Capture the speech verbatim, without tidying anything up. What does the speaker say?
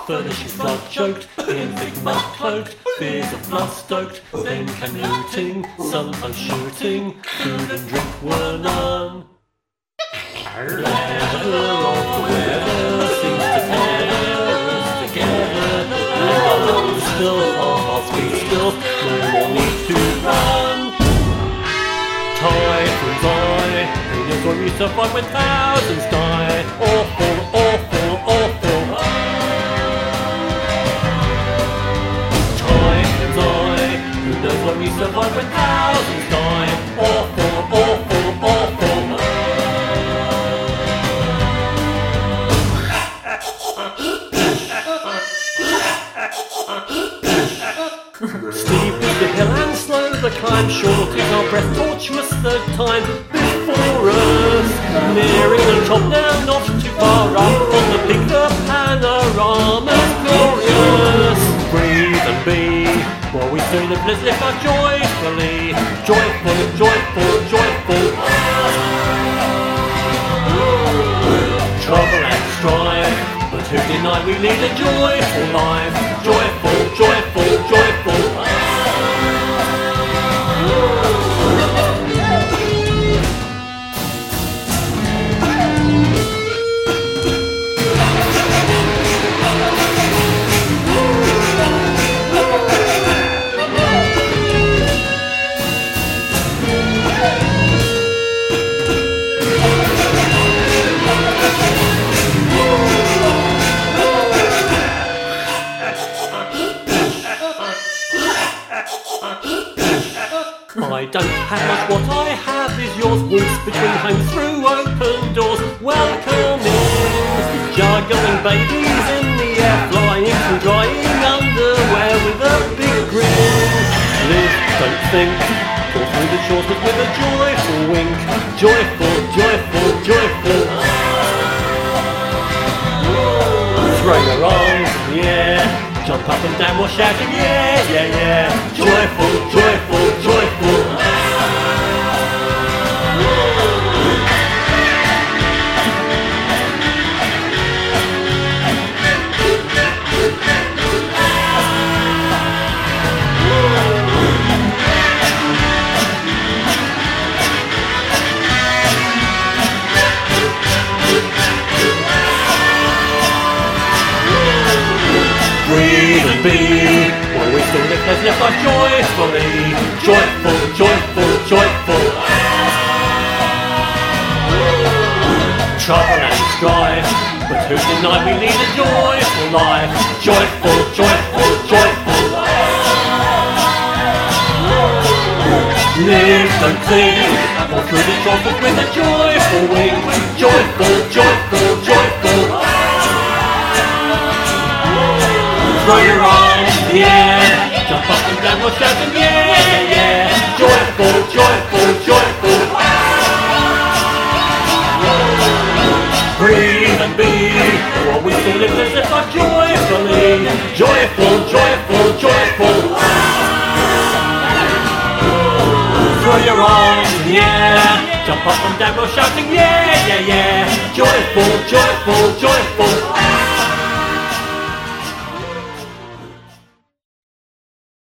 furnishings flood choked, in thick mud cloaked, fears of blood stoked, then canoodling, sometimes shooting, food and drink were none. Leather of the weather seems to tether us together, and our lungs still, our hearts beat still, no more need to run. Typhoon's eye, who knows what we survive when thousands die? Awful, awful, awful. Typhoon's eye, who knows what we survive when thousands die? Awful, awful, awful. Steep is the hill and slow the climb, short is our breath, tortuous the time before us. Nearing the top now, not too far up on the peak, the panorama's glorious. Breathe and be, while we soon live, let's live our joyfully, joyful, joyful, joyful. Trouble and strife, but who deny we lead a joyful life? Joyful, joyful, joyful. I don't have much, what I have is yours. Walks between homes through open doors, welcoming juggling babies in the air, flying through drying underwear with a big grin. Live, don't think, go through the shores but with a joyful wink. Joyful, joyful, joyful. Throw your arms, yeah. Jump up and down while shouting, yeah, yeah, yeah. Joyful, joyful, joyful. Breathe and be, while we still live, let's live life joyfully, joyful, joyful, joyful. Trouble and strife, but who deny we lead a joyful life? Joyful, joyful, joyful. Live, don't think, or through the tropics with a joyful wing. Joyful, joyful, joyful. Throw your arms in the air, jump up and down while shouting, yeah, yeah, yeah. Joyful, joyful, joyful. Breathe and be, while we still live, let's live life joyfully. Joyful, joyful, joyful. Throw your arms in the air, jump up and down while shouting, yeah, yeah, yeah. Joyful, joyful, joyful.